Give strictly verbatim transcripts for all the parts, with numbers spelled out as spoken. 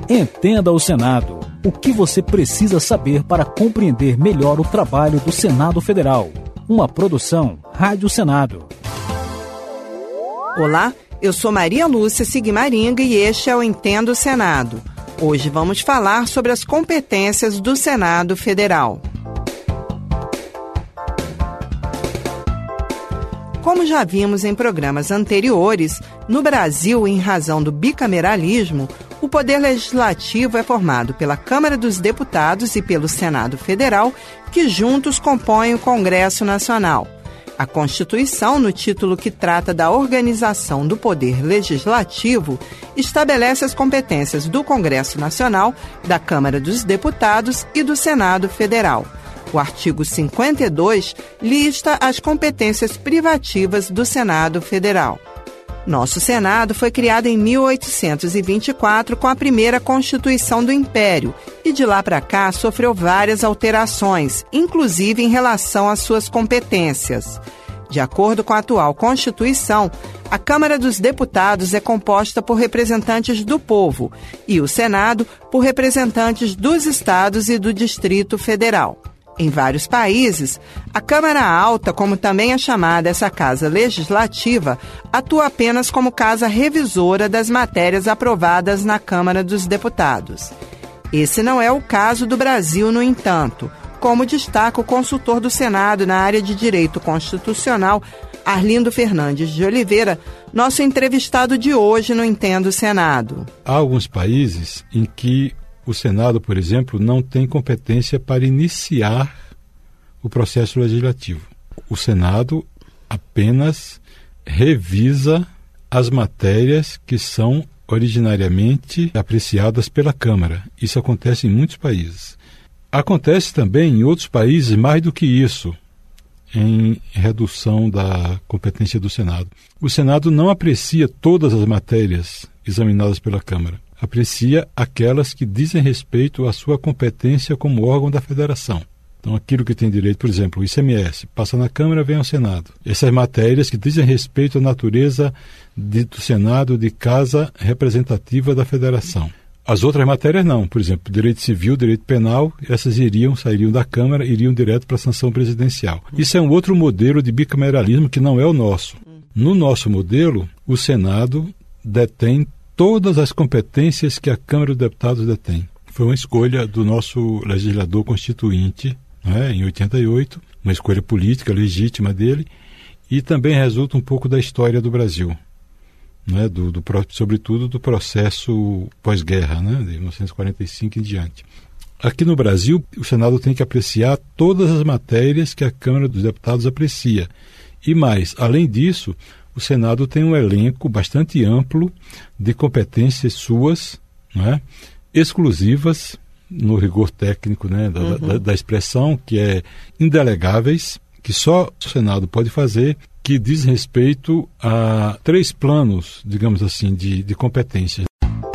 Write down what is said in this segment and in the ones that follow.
Entenda o Senado. O que você precisa saber para compreender melhor o trabalho do Senado Federal. Uma produção Rádio Senado. Olá, eu sou Maria Lúcia Sigmaringa e este é o Entenda o Senado. Hoje vamos falar sobre as competências do Senado Federal. Como já vimos em programas anteriores, no Brasil, em razão do bicameralismo, o Poder Legislativo é formado pela Câmara dos Deputados e pelo Senado Federal, que juntos compõem o Congresso Nacional. A Constituição, no título que trata da organização do Poder Legislativo, estabelece as competências do Congresso Nacional, da Câmara dos Deputados e do Senado Federal. O artigo cinquenta e dois lista as competências privativas do Senado Federal. Nosso Senado foi criado em mil oitocentos e vinte e quatro com a primeira Constituição do Império e de lá para cá sofreu várias alterações, inclusive em relação às suas competências. De acordo com a atual Constituição, a Câmara dos Deputados é composta por representantes do povo e o Senado por representantes dos estados e do Distrito Federal. Em vários países, a Câmara Alta, como também é chamada essa Casa Legislativa, atua apenas como casa revisora das matérias aprovadas na Câmara dos Deputados. Esse não é o caso do Brasil, no entanto, como destaca o consultor do Senado na área de Direito Constitucional, Arlindo Fernandes de Oliveira, nosso entrevistado de hoje no Entenda o Senado. Há alguns países em que o Senado, por exemplo, não tem competência para iniciar o processo legislativo. O Senado apenas revisa as matérias que são originariamente apreciadas pela Câmara. Isso acontece em muitos países. Acontece também em outros países mais do que isso, em redução da competência do Senado. O Senado não aprecia todas as matérias examinadas pela Câmara. Aprecia aquelas que dizem respeito à sua competência como órgão da Federação. Então, aquilo que tem direito, por exemplo, o I C M S, passa na Câmara, vem ao Senado. Essas matérias que dizem respeito à natureza de, do Senado de casa representativa da Federação. As outras matérias não. Por exemplo, direito civil, direito penal, essas iriam, sairiam da Câmara, iriam direto para a sanção presidencial. Isso é um outro modelo de bicameralismo que não é o nosso. No nosso modelo, o Senado detém todas as competências que a Câmara dos Deputados detém. Foi uma escolha do nosso legislador constituinte, né, em oitenta e oito, uma escolha política legítima dele, e também resulta um pouco da história do Brasil, né, do, do, sobretudo do processo pós-guerra, né, de mil novecentos e quarenta e cinco em diante. Aqui no Brasil, o Senado tem que apreciar todas as matérias que a Câmara dos Deputados aprecia. E mais, além disso, o Senado tem um elenco bastante amplo de competências suas, né, exclusivas, no rigor técnico, né, da, uhum. da, da expressão, que é indelegáveis, que só o Senado pode fazer, que diz respeito a três planos, digamos assim, de, de competências.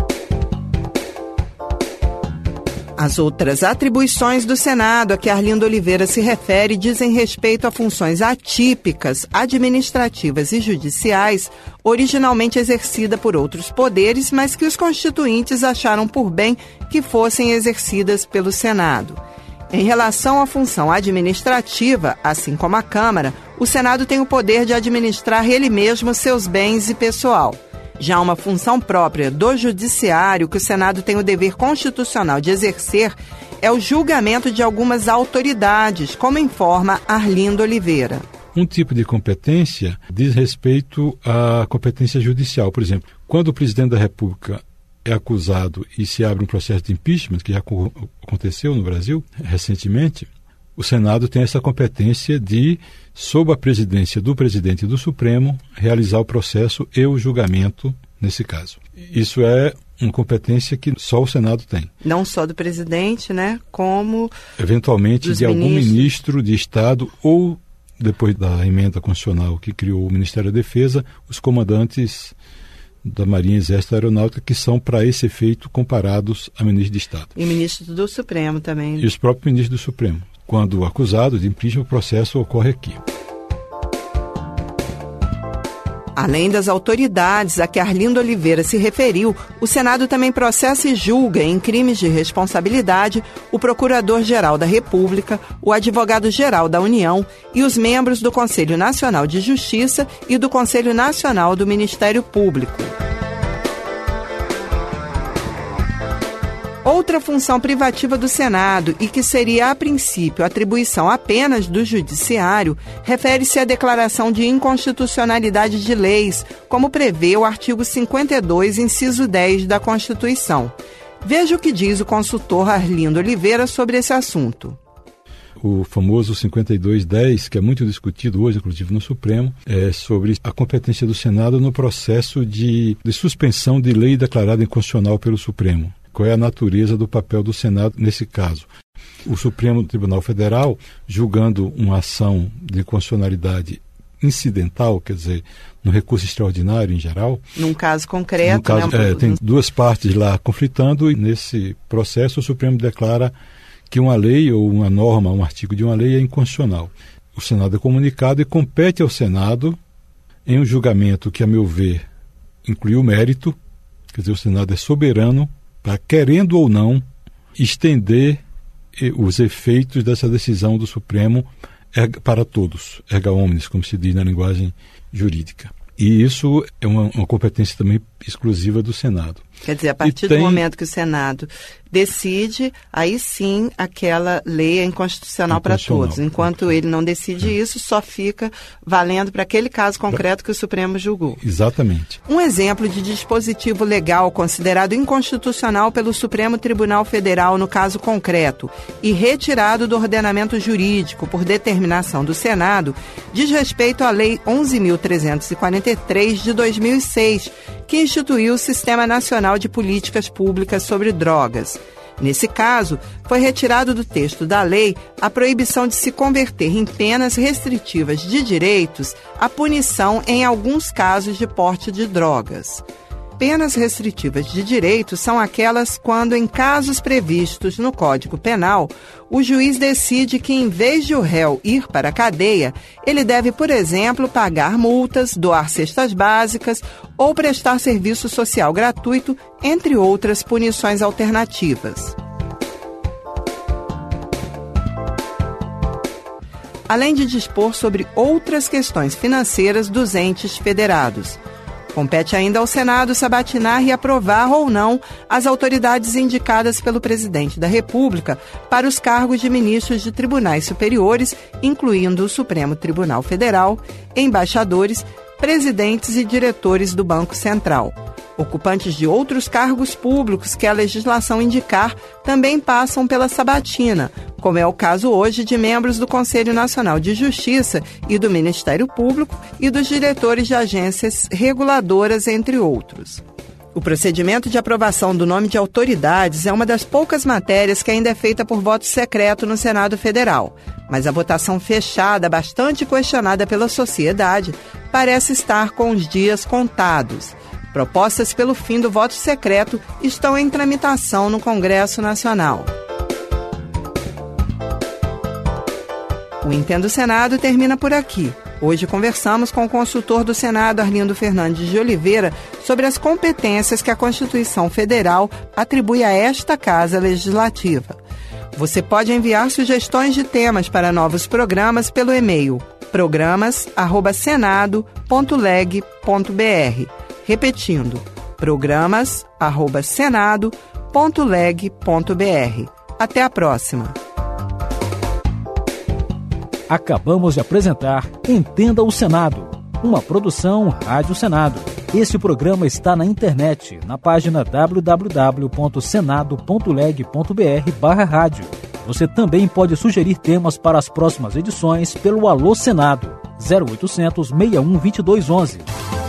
As outras atribuições do Senado a que Arlindo Oliveira se refere dizem respeito a funções atípicas, administrativas e judiciais, originalmente exercidas por outros poderes, mas que os constituintes acharam por bem que fossem exercidas pelo Senado. Em relação à função administrativa, assim como a Câmara, o Senado tem o poder de administrar ele mesmo seus bens e pessoal. Já uma função própria do Judiciário, que o Senado tem o dever constitucional de exercer, é o julgamento de algumas autoridades, como informa Arlindo Oliveira. Um tipo de competência diz respeito à competência judicial. Por exemplo, quando o presidente da República é acusado e se abre um processo de impeachment, que já aconteceu no Brasil recentemente, o Senado tem essa competência de, sob a presidência do presidente do Supremo, realizar o processo e o julgamento nesse caso. Isso é uma competência que só o Senado tem. Não só do presidente, né, como eventualmente de algum ministros. ministro de Estado ou, depois da emenda constitucional que criou o Ministério da Defesa, os comandantes da Marinha, Exército e Aeronáutica, que são, para esse efeito, comparados a ministro de Estado. E ministro do Supremo também. E os próprios ministros do Supremo. Quando acusado de impeachment, o processo ocorre aqui. Além das autoridades a que Arlindo Oliveira se referiu, o Senado também processa e julga em crimes de responsabilidade o Procurador-Geral da República, o Advogado-Geral da União e os membros do Conselho Nacional de Justiça e do Conselho Nacional do Ministério Público. Outra função privativa do Senado, e que seria, a princípio, atribuição apenas do Judiciário, refere-se à declaração de inconstitucionalidade de leis, como prevê o artigo cinquenta e dois, inciso dez da Constituição. Veja o que diz o consultor Arlindo Oliveira sobre esse assunto. O famoso cinquenta e dois dez, que é muito discutido hoje, inclusive no Supremo, é sobre a competência do Senado no processo de, de suspensão de lei declarada inconstitucional pelo Supremo. Qual é a natureza do papel do Senado nesse caso? O Supremo Tribunal Federal, julgando uma ação de constitucionalidade incidental, quer dizer, no recurso extraordinário em geral. Num caso concreto, no caso, né? É, tem duas partes lá conflitando, e nesse processo o Supremo declara que uma lei ou uma norma, um artigo de uma lei é inconstitucional. O Senado é comunicado e compete ao Senado, em um julgamento que, a meu ver, inclui o mérito, quer dizer, o Senado é soberano, para, querendo ou não, estender os efeitos dessa decisão do Supremo para todos, erga omnes, como se diz na linguagem jurídica. E isso é uma, uma competência também exclusiva do Senado. Quer dizer, a partir e tem... do momento que o Senado decide, aí sim aquela lei é inconstitucional para todos. Enquanto ele não decide é. isso, só fica valendo para aquele caso concreto que o Supremo julgou. Exatamente. Um exemplo de dispositivo legal considerado inconstitucional pelo Supremo Tribunal Federal no caso concreto e retirado do ordenamento jurídico por determinação do Senado diz respeito à Lei onze mil trezentos e quarenta e três de dois mil e seis, que instituiu o Sistema Nacional de Políticas Públicas sobre Drogas. Nesse caso, foi retirado do texto da lei a proibição de se converter em penas restritivas de direitos a punição em alguns casos de porte de drogas. Penas restritivas de direitos são aquelas quando, em casos previstos no Código Penal, o juiz decide que, em vez de o réu ir para a cadeia, ele deve, por exemplo, pagar multas, doar cestas básicas ou prestar serviço social gratuito, entre outras punições alternativas. Além de dispor sobre outras questões financeiras dos entes federados. Compete ainda ao Senado sabatinar e aprovar ou não as autoridades indicadas pelo presidente da República para os cargos de ministros de tribunais superiores, incluindo o Supremo Tribunal Federal, embaixadores, presidentes e diretores do Banco Central. Ocupantes de outros cargos públicos que a legislação indicar também passam pela sabatina, como é o caso hoje de membros do Conselho Nacional de Justiça e do Ministério Público e dos diretores de agências reguladoras, entre outros. O procedimento de aprovação do nome de autoridades é uma das poucas matérias que ainda é feita por voto secreto no Senado Federal, mas a votação fechada, bastante questionada pela sociedade, parece estar com os dias contados. Propostas pelo fim do voto secreto estão em tramitação no Congresso Nacional. O Entendo Senado termina por aqui. Hoje conversamos com o consultor do Senado, Arlindo Fernandes de Oliveira, sobre as competências que a Constituição Federal atribui a esta Casa Legislativa. Você pode enviar sugestões de temas para novos programas pelo e-mail programas arroba senado ponto leg ponto br. Repetindo, programas arroba senado ponto leg ponto br. Até a próxima. Acabamos de apresentar Entenda o Senado, uma produção Rádio Senado. Este programa está na internet, na página w w w ponto senado ponto leg ponto br barra rádio. Você também pode sugerir temas para as próximas edições pelo Alô Senado, zero oitocentos, seis um, dois dois, onze.